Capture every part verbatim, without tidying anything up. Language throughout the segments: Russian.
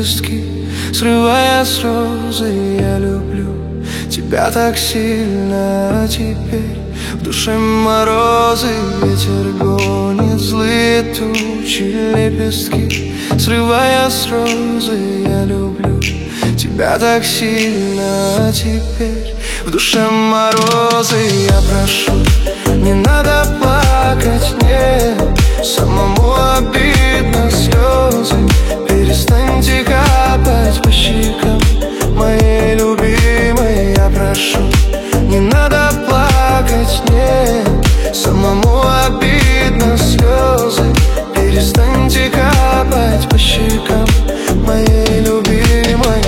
лепестки, срывая слезы. Я люблю тебя так сильно, а теперь в душе морозы. Ветер гонит злые тучи, лепестки, срывая слезы. Я люблю тебя так сильно, а теперь в душе морозы. Я прошу, не надо плакать, нет, самому обидно слезы. Перестаньте капать по щекам моей любимой. Я прошу, не надо плакать, нет, самому обидно слезы. Перестаньте капать по щекам моей любимой.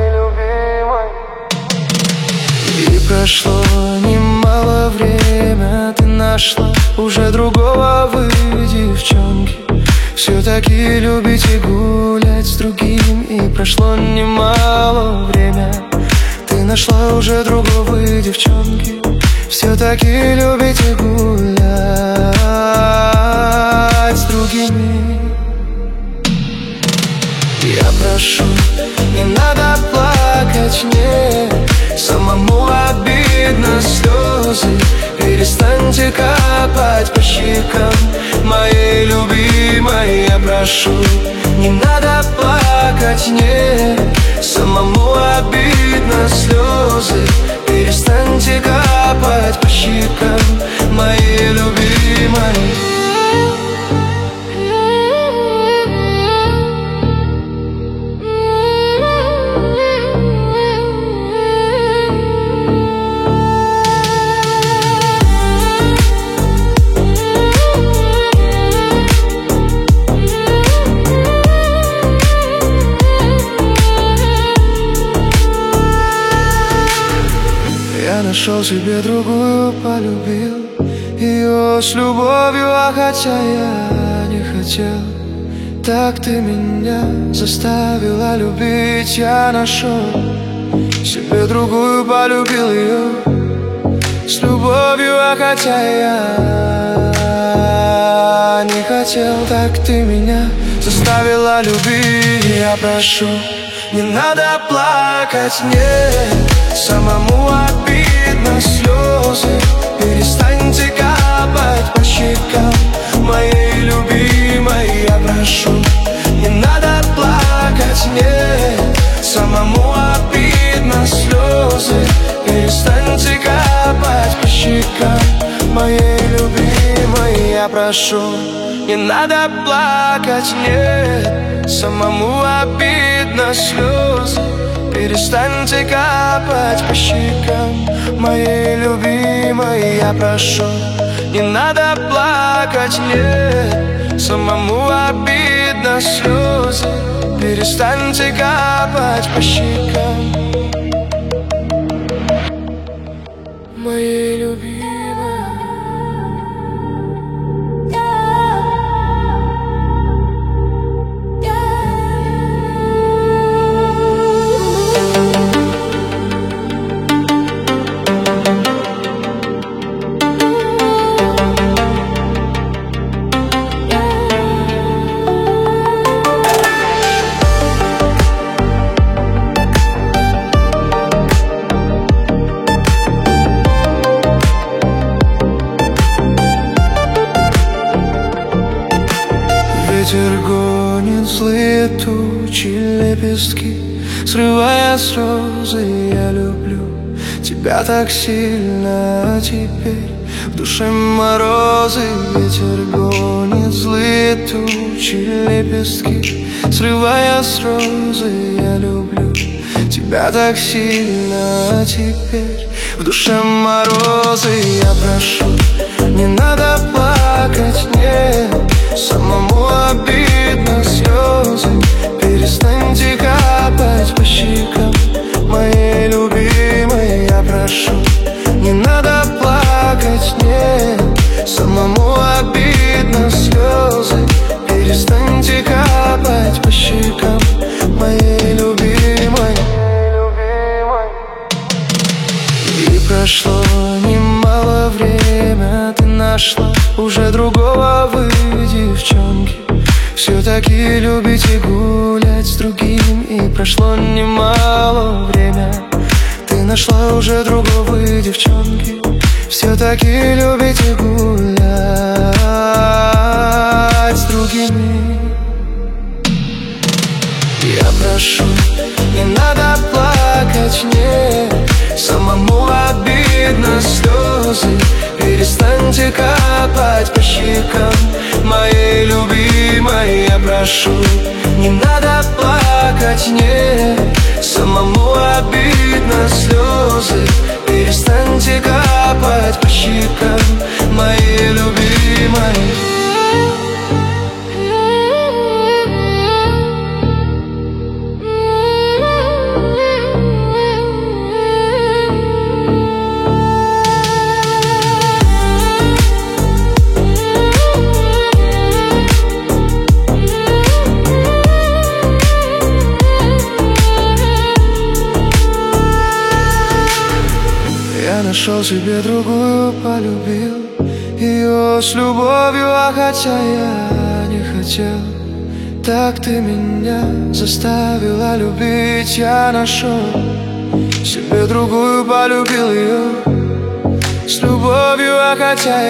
И прошло немало время, ты нашла уже другого, вы, девчонки. Все-таки любите гулять с другим. И прошло немало время, ты нашла уже другого, вы, девчонки. Все-таки любите гулять с другими. Я прошу, не надо плакать, нет, самому обидно слезы. Перестаньте капать по щекам моей любимой. Я прошу, не надо плакать, нет, самому обидно слезы. Перестаньте капать по щекам моей любимой. Я нашел себе другую, полюбил ее с любовью, а хотя я не хотел. Так ты меня заставила любить. Я нашел себе другую, полюбил ее с любовью, а хотя я не хотел. Так ты меня заставила любить. Я прошу, не надо плакать, нет, самому обидно слезы. Перестаньте капать по щекам моей любимой. Я прошу, не надо плакать, нет, самому обидно слезы. Перестаньте капать по щекам моей любимой. Я прошу, не надо плакать, нет, самому обидно слезы. Перестаньте капать по щекам моей любимой. Я прошу, не надо плакать, нет, самому обидно слезы. Перестаньте капать по щекам моей любимой. Ветер гонит злые тучи, лепестки, срывая слезы. Я люблю тебя так сильно, а теперь в душе морозы. Ветер гонит злые тучи, лепестки, срывая слезы. Я люблю тебя так сильно, а теперь в душе морозы. Я прошу, не надо плакать, нет, самому обидно слезы. Перестаньте капать по щекам моей любимой. Я прошу, не надо плакать, нет, самому обидно слезы. Перестаньте капать по щекам моей любимой. И прошло немало время, ты нашла уже другого, вы, девчонки. все-таки любите гулять с другим. И прошло немало время, ты нашла уже другого девчонки. Все-таки любите гулять с другими. Я прошу, не надо плакать мне, самому обидно слезы. Перестаньте капать по щекам моей любимой. Я прошу, не надо плакать мне, самому обидно слезы. Перестаньте капать по щекам моей любимой. Я нашел себе другую, полюбил ее с любовью, а хотя я не хотел. Так ты меня заставила любить. Я нашел себе другую, полюбил ее с любовью, а хотя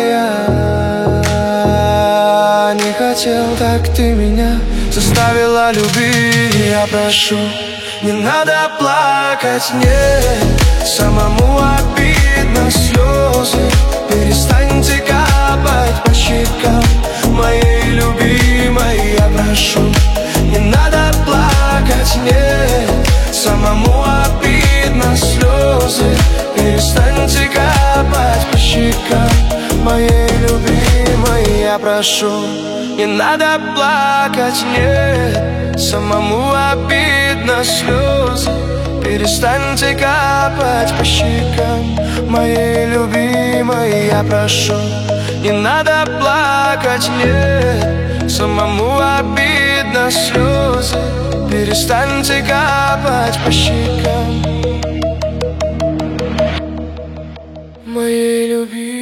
я не хотел. Так ты меня заставила любить. Я прошу, не надо плакать мне, самому обидно слезы. Перестаньте капать по щекам моей любимой. Я прошу, не надо плакать мне, самому обидно слезы. Перестаньте капать по щекам моей любимой. Я прошу, не надо плакать мне, самому обидно слезы. Перестаньте капать по щекам моей любимой. Я прошу, не надо плакать мне, самому обидно слезы. Перестаньте капать по щекам моей любимой.